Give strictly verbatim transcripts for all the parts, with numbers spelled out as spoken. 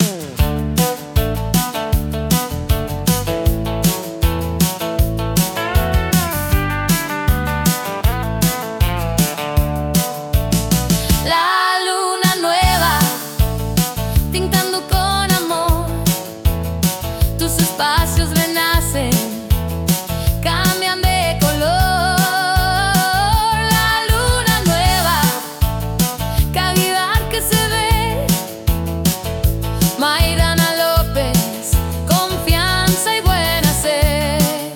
Espacios renacen, cambian de color. La luna nueva, cavidad que se ve. Maidana López, confianza y buen hacer.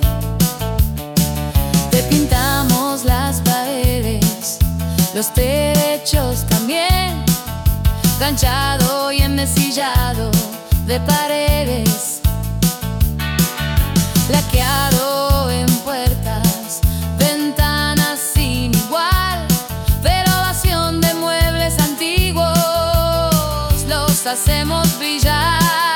Te pintamos las paredes, los techos también, ganchado y enmesillado de paredes, laqueado en puertas, ventanas sin igual, renovación de muebles antiguos, los hacemos brillar.